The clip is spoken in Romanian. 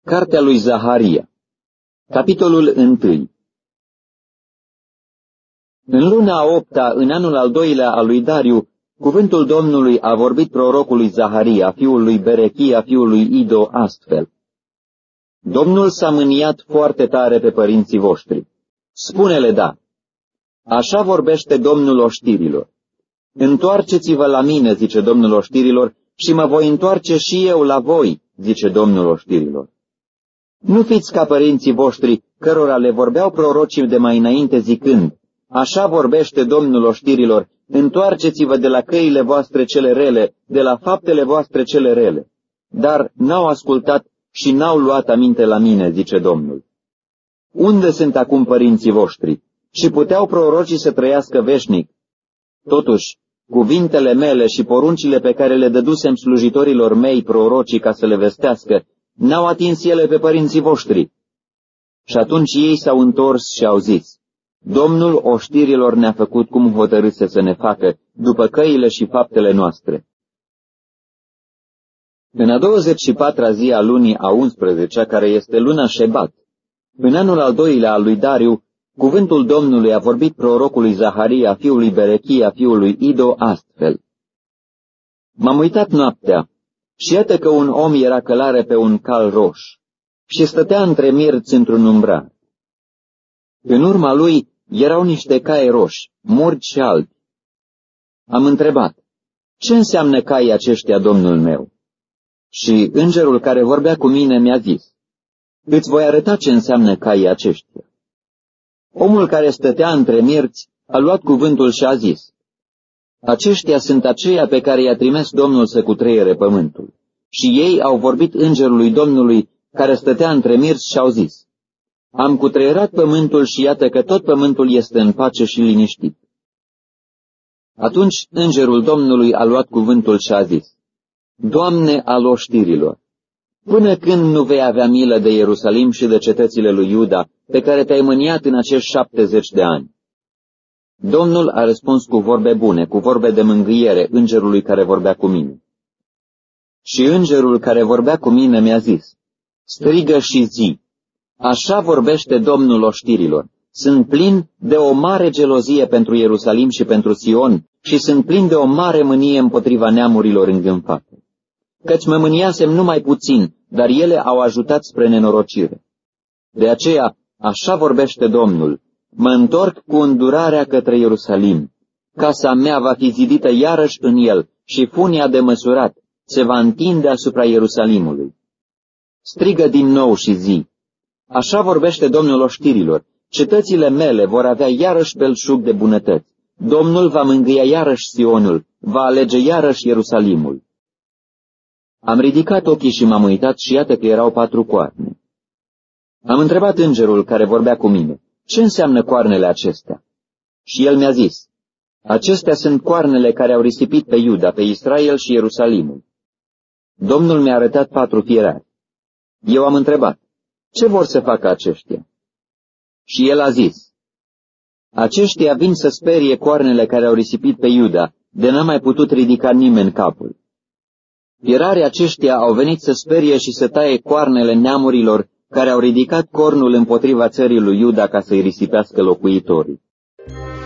Cartea lui Zaharia, capitolul 1. În luna a 8-a, în anul al 2-lea al lui Dariu, cuvântul Domnului a vorbit prorocului Zaharia, fiul lui Berechia, fiul lui Ido, astfel. Domnul s-a mâniat foarte tare pe părinții voștri. Spune-le da. Așa vorbește Domnul oștirilor. Întoarceți-vă la mine, zice Domnul oștirilor, și mă voi întoarce și eu la voi, zice Domnul oștirilor. Nu fiți ca părinții voștri, cărora le vorbeau prorocii de mai înainte zicând, așa vorbește Domnul oștirilor, întoarceți-vă de la căile voastre cele rele, de la faptele voastre cele rele. Dar n-au ascultat și n-au luat aminte la mine, zice Domnul. Unde sunt acum părinții voștri? Și puteau prorocii să trăiască veșnic. Totuși, cuvintele mele și poruncile pe care le dădusem slujitorilor mei prorocii ca să le vestească, n-au atins ele pe părinții voștri. Și atunci ei s-au întors și au zis, Domnul oștirilor ne-a făcut cum hotărâse să ne facă, după căile și faptele noastre. În a 24-a zi a lunii a 11-a, care este luna Șebat, în anul al 2-lea al lui Dariu, cuvântul Domnului a vorbit prorocului Zaharia, fiului Berechia, fiului Ido, astfel. M-am uitat noaptea și iată că un om era călare pe un cal roș și stătea între mirți într-un umbrar. În urma lui erau niște cai roși, murgi și albi. Am întrebat, ce înseamnă caii aceștia, Domnul meu? Și îngerul care vorbea cu mine mi-a zis, îți voi arăta ce înseamnă caii aceștia. Omul care stătea între mirți a luat cuvântul și a zis, aceștia sunt aceia pe care i-a trimis Domnul să cutreiere pământul. Și ei au vorbit îngerului Domnului care stătea între mirți și au zis, am cutreierat pământul și iată că tot pământul este în pace și liniștit. Atunci îngerul Domnului a luat cuvântul și a zis, Doamne al oștirilor, până când nu vei avea milă de Ierusalim și de cetățile lui Iuda, pe care te-ai mâniat în acești 70 de ani? Domnul a răspuns cu vorbe bune, cu vorbe de mângâiere, îngerului care vorbea cu mine. Și îngerul care vorbea cu mine mi-a zis, strigă și zi, așa vorbește Domnul oștirilor, sunt plin de o mare gelozie pentru Ierusalim și pentru Sion și sunt plin de o mare mânie împotriva neamurilor îngânfate. Căci mă mâniasem numai puțin, dar ele au ajutat spre nenorocire. De aceea, așa vorbește Domnul, mă întorc cu îndurarea către Ierusalim. Casa mea va fi zidită iarăși în el și funia de măsurat se va întinde asupra Ierusalimului. Strigă din nou și zi, așa vorbește Domnul oștirilor, cetățile mele vor avea iarăși belșug de bunătăți. Domnul va mângâia iarăși Sionul, va alege iarăși Ierusalimul. Am ridicat ochii și m-am uitat și iată că erau 4 coarne. Am întrebat îngerul care vorbea cu mine, ce înseamnă coarnele acestea? Și el mi-a zis, acestea sunt coarnele care au risipit pe Iuda, pe Israel și Ierusalimul. Domnul mi-a arătat 4 fierari. Eu am întrebat, ce vor să facă aceștia? Și el a zis, aceștia vin să sperie coarnele care au risipit pe Iuda, de n-a mai putut ridica nimeni capul. Fierarii aceștia au venit să sperie și să taie coarnele neamurilor care au ridicat cornul împotriva țării lui Iuda ca să-i risipească locuitorii.